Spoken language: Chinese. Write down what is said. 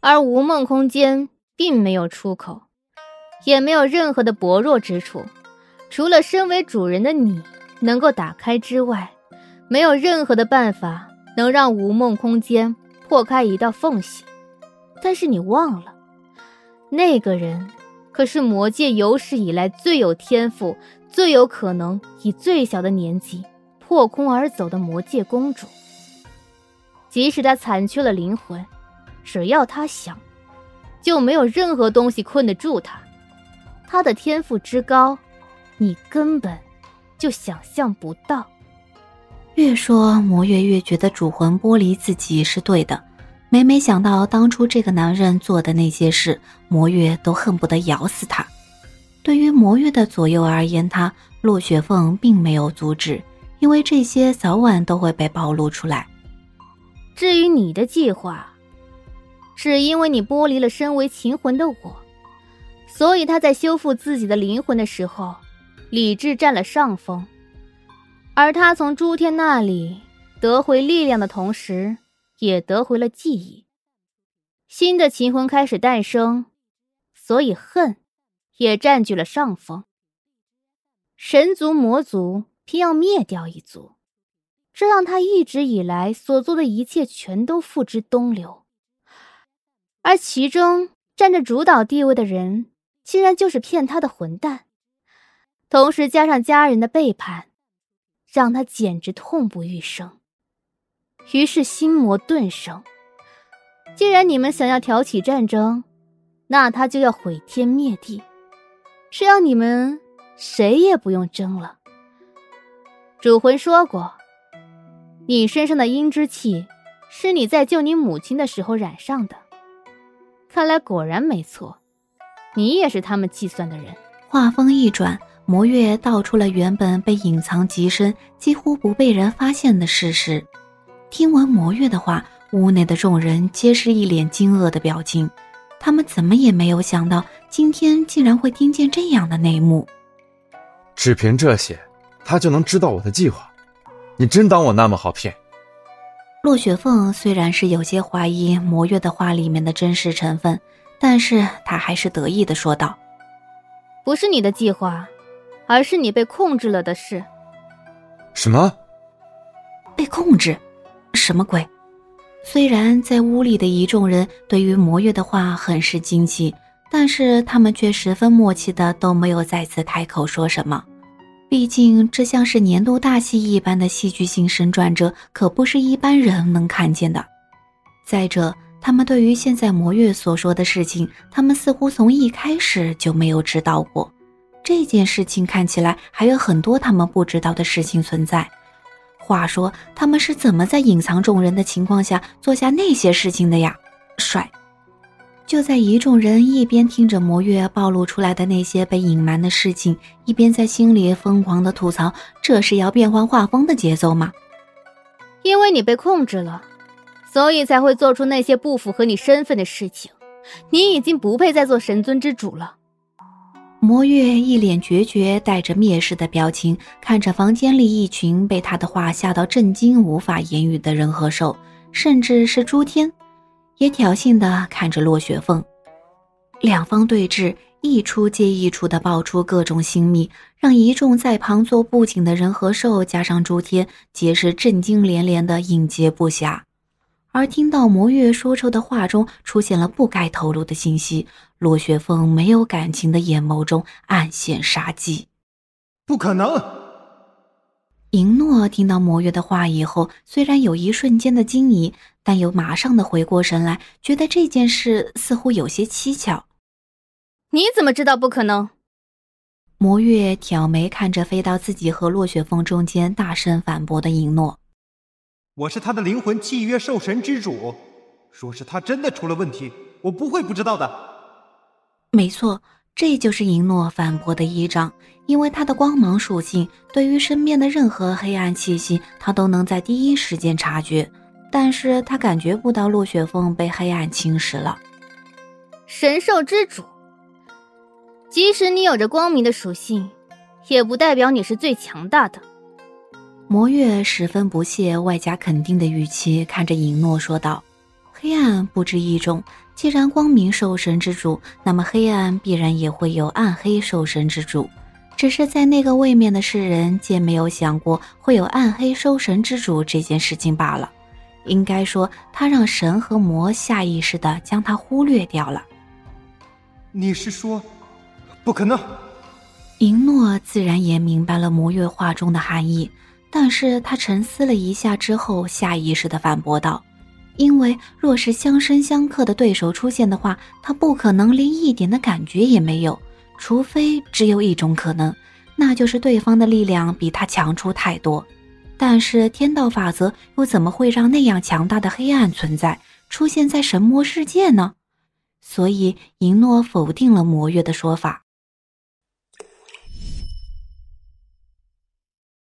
而无梦空间并没有出口，也没有任何的薄弱之处，除了身为主人的你能够打开之外，没有任何的办法能让无梦空间破开一道缝隙。但是你忘了，那个人可是魔界有史以来最有天赋，最有可能以最小的年纪破空而走的魔界公主。即使她残缺了灵魂，只要她想，就没有任何东西困得住她。她的天赋之高，你根本就想象不到。 越说魔月越觉得主魂剥离自己是对的，每每想到当初这个男人做的那些事，魔月都恨不得咬死他。对于魔月的左右而言，洛雪凤并没有阻止，因为这些早晚都会被暴露出来。 至于你的计划，只因为你剥离了身为秦魂的我，所以他在修复自己的灵魂的时候，理智占了上风。而他从诸天那里得回力量的同时，也得回了记忆。新的秦魂开始诞生，所以恨也占据了上风。神族魔族偏要灭掉一族，这让他一直以来所做的一切全都付之东流。而其中占着主导地位的人，竟然就是骗他的混蛋，同时加上家人的背叛，让他简直痛不欲生。于是心魔顿生，既然你们想要挑起战争，那他就要毁天灭地，这样你们谁也不用争了。主魂说过，你身上的阴之气是你在救你母亲的时候染上的，看来果然没错，你也是他们计算的人。 话锋一转，魔月道出了原本被隐藏极深，几乎不被人发现的事实。听闻魔月的话，屋内的众人皆是一脸惊愕的表情，他们怎么也没有想到今天竟然会听见这样的内幕。 只凭这些，他就能知道我的计划？你真当我那么好骗？ 洛雪凤虽然是有些怀疑魔月的话里面的真实成分，但是她还是得意地说道： 不是你的计划，而是你被控制了的事。 什么？ 被控制？什么鬼？虽然在屋里的一众人对于魔月的话很是惊奇，但是他们却十分默契的都没有再次开口说什么。毕竟这像是年度大戏一般的戏剧性神转折，可不是一般人能看见的。再者，他们对于现在魔月所说的事情，他们似乎从一开始就没有知道过。这件事情看起来还有很多他们不知道的事情存在。话说，他们是怎么在隐藏众人的情况下做下那些事情的呀？帅！就在一众人一边听着魔月暴露出来的那些被隐瞒的事情，一边在心里疯狂地吐槽，这是要变换画风的节奏吗？ 因为你被控制了，所以才会做出那些不符合你身份的事情。你已经不配再做神尊之主了。 魔月一脸决绝，带着蔑视的表情，看着房间里一群被他的话吓到震惊无法言语的人和兽，甚至是诸天，也挑衅地看着洛雪凤。两方对峙，一出接一出地爆出各种新秘，让一众在旁做布景的人和兽加上诸天，皆是震惊连连地应接不暇。而听到魔月说出的话中出现了不该透露的信息，洛雪凤没有感情的眼眸中暗现杀机。 不可能！ 银诺听到魔月的话以后，虽然有一瞬间的惊疑，但又马上的回过神来，觉得这件事似乎有些蹊跷。 你怎么知道不可能？ 魔月挑眉看着飞到自己和洛雪凤中间，大声反驳的银诺。 我是他的灵魂契约兽神之主，说是他真的出了问题，我不会不知道的。 没错，这就是银诺反驳的依仗，因为他的光芒属性对于身边的任何黑暗气息，他都能在第一时间察觉，但是他感觉不到洛雪凤被黑暗侵蚀了。 神兽之主，即使你有着光明的属性，也不代表你是最强大的。 魔月十分不屑外加肯定的语气看着尹诺说道。 黑暗不止一种，既然光明受神之主，那么黑暗必然也会有暗黑受神之主。只是在那个位面的世人皆没有想过会有暗黑收神之主这件事情罢了。应该说，他让神和魔下意识地将他忽略掉了。 你是说，不可能？ 银诺自然也明白了魔月话中的含义，但是他沉思了一下之后，下意识地反驳道：因为若是相生相克的对手出现的话，他不可能连一点的感觉也没有，除非只有一种可能，那就是对方的力量比他强出太多。但是天道法则又怎么会让那样强大的黑暗存在，出现在神魔世界呢？所以银诺否定了魔月的说法。